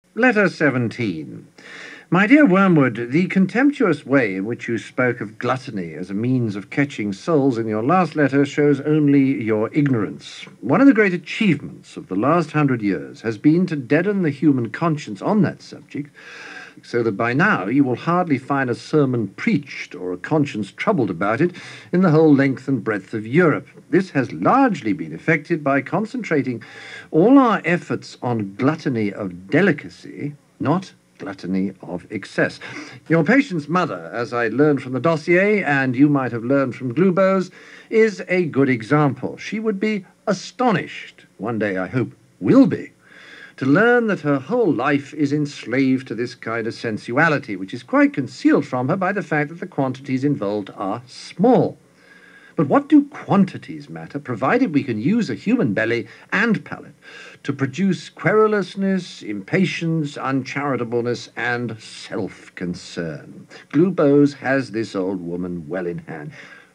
Letter 17. My dear Wormwood, the contemptuous way in which you spoke of gluttony as a means of catching souls in your last letter shows only your ignorance. One of the great achievements of the last 100 years has been to deaden the human conscience on that subject, so that by now you will hardly find a sermon preached or a conscience troubled about it in the whole length and breadth of Europe. This has largely been effected by concentrating all our efforts on gluttony of delicacy, not gluttony of excess. Your patient's mother, as I learned from the dossier, and you might have learned from Glubose, is a good example. She would be astonished, one day I hope will be, to learn that her whole life is enslaved to this kind of sensuality, which is quite concealed from her by the fact that the quantities involved are small. But what do quantities matter, provided we can use a human belly and palate to produce querulousness, impatience, uncharitableness, and self-concern? Glubose has this old woman well in hand.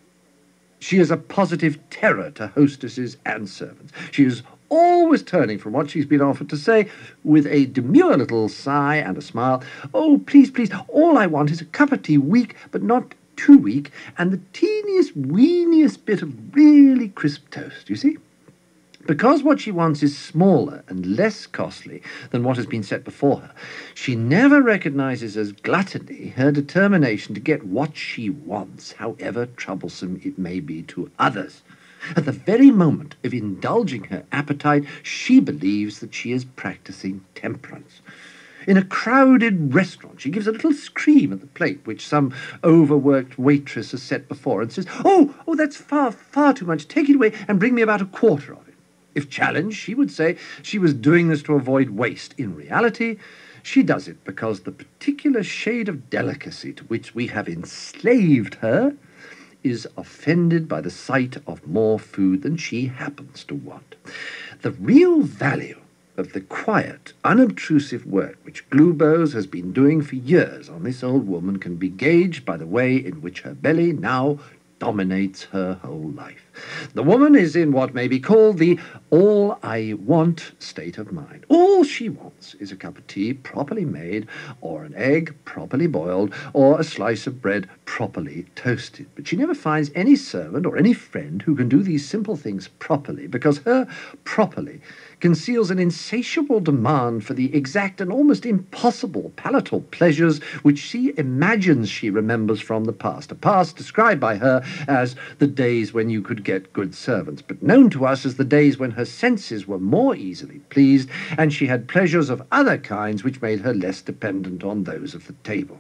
She is a positive terror to hostesses and servants. She is always turning from what she's been offered to say, with a demure little sigh and a smile. Oh, please, please, all I want is a cup of tea, weak, but not too weak, and the teeniest, weeniest bit of really crisp toast, you see? Because what she wants is smaller and less costly than what has been set before her, she never recognizes as gluttony her determination to get what she wants, however troublesome it may be to others. At the very moment of indulging her appetite, she believes that she is practicing temperance. In a crowded restaurant, she gives a little scream at the plate which some overworked waitress has set before and says, Oh, that's far, far too much. Take it away and bring me about a quarter of it. If challenged, she would say she was doing this to avoid waste. In reality, she does it because the particular shade of delicacy to which we have enslaved her is offended by the sight of more food than she happens to want. The real value of the quiet, unobtrusive work which Glubose has been doing for years on this old woman can be gauged by the way in which her belly now dominates her whole life. The woman is in what may be called the all-I-want state of mind. All she wants is a cup of tea properly made, or an egg properly boiled, or a slice of bread properly toasted. But she never finds any servant or any friend who can do these simple things properly, because her properly conceals an insatiable demand for the exact and almost impossible palatal pleasures which she imagines she remembers from the past, a past described by her as the days when you could get good servants, but known to us as the days when her senses were more easily pleased, and she had pleasures of other kinds which made her less dependent on those of the table.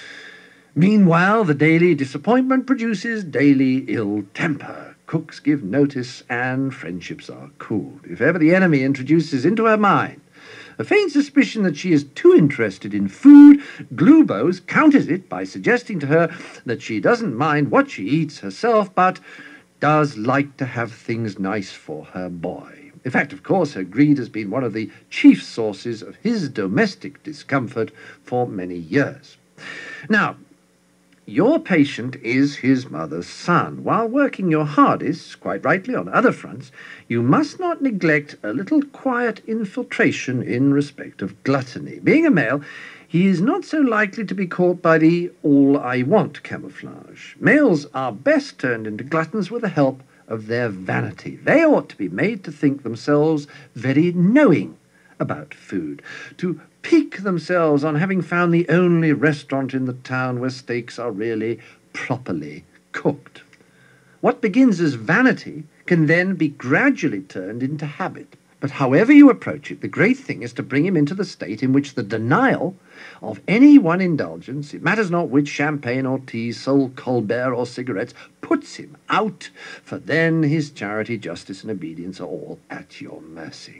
Meanwhile, the daily disappointment produces daily ill temper. Cooks give notice, and friendships are cooled. If ever the enemy introduces into her mind a faint suspicion that she is too interested in food, Glubose counters it by suggesting to her that she doesn't mind what she eats herself, but does like to have things nice for her boy. In fact, of course, her greed has been one of the chief sources of his domestic discomfort for many years. Now, your patient is his mother's son. While working your hardest, quite rightly, on other fronts, you must not neglect a little quiet infiltration in respect of gluttony. Being a male, he is not so likely to be caught by the all-I-want camouflage. Males are best turned into gluttons with the help of their vanity. They ought to be made to think themselves very knowing about food, to pique themselves on having found the only restaurant in the town where steaks are really properly cooked. What begins as vanity can then be gradually turned into habit. But however you approach it, the great thing is to bring him into the state in which the denial of any one indulgence, it matters not which, champagne or tea, Sol Colbert or cigarettes, puts him out, for then his charity, justice, and obedience are all at your mercy.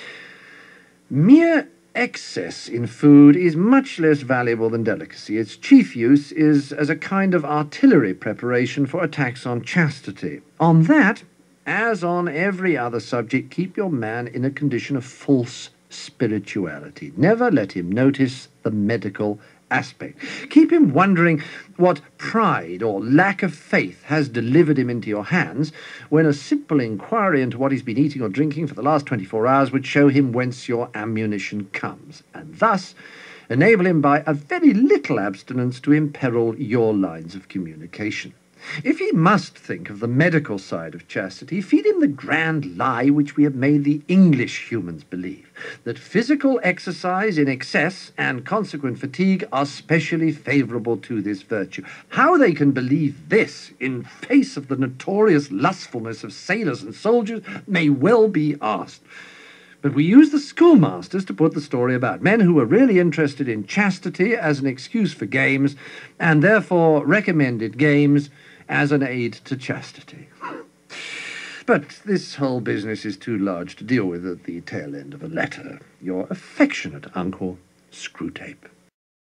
Mere excess in food is much less valuable than delicacy. Its chief use is as a kind of artillery preparation for attacks on chastity. On that, as on every other subject, keep your man in a condition of false spirituality. Never let him notice the medical aspect. Keep him wondering what pride or lack of faith has delivered him into your hands, when a simple inquiry into what he's been eating or drinking for the last 24 hours would show him whence your ammunition comes, and thus enable him by a very little abstinence to imperil your lines of communication. If he must think of the medical side of chastity, feed him the grand lie which we have made the English humans believe, that physical exercise in excess and consequent fatigue are specially favourable to this virtue. How they can believe this in face of the notorious lustfulness of sailors and soldiers may well be asked. But we use the schoolmasters to put the story about, men who were really interested in chastity as an excuse for games, and therefore recommended games as an aid to chastity. But this whole business is too large to deal with at the tail end of a letter. Your affectionate uncle, Screwtape.